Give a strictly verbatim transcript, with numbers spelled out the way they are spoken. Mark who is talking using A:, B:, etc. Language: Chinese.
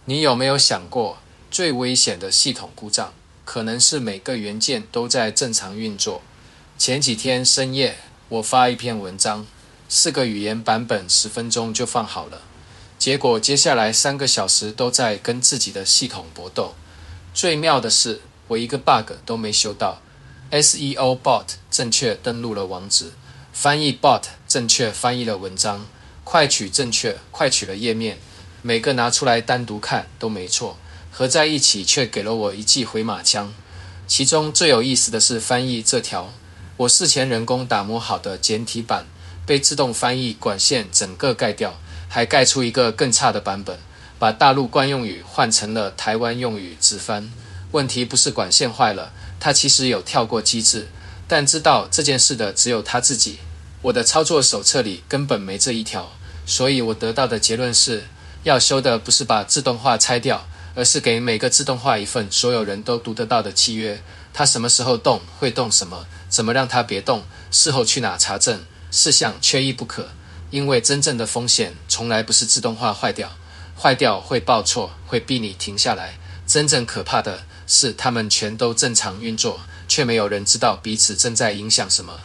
A: 你有没有想过，最危险的系统故障，可能是每个元件都在正常运作。前几天深夜，我发一篇文章，四个语言版本十分钟就放好了，结果接下来三个小时都在跟自己的系统搏斗。最妙的是，我一个 bug 都没修到。S E O bot 正确登录了网址，翻译 bot 正确翻译了文章，快取正确快取了页面，每个拿出来单独看都没错，合在一起却给了我一记回马枪。其中最有意思的是翻译这条，我事前人工打磨好的简体版被自动翻译管线整个盖掉，还盖出一个更差的版本，把大陆惯用语换成了台湾用语直翻。问题不是管线坏了，他其实有跳过机制，但知道这件事的只有他自己。我的操作手册里根本没这一条，所以我得到的结论是，要修的不是把自动化拆掉，而是给每个自动化一份所有人都读得到的契约。它什么时候动，会动什么，怎么让它别动，事后去哪查证，事项缺一不可。因为真正的风险从来不是自动化坏掉，坏掉会报错，会逼你停下来。真正可怕的是，他们全都正常运作，却没有人知道彼此正在影响什么。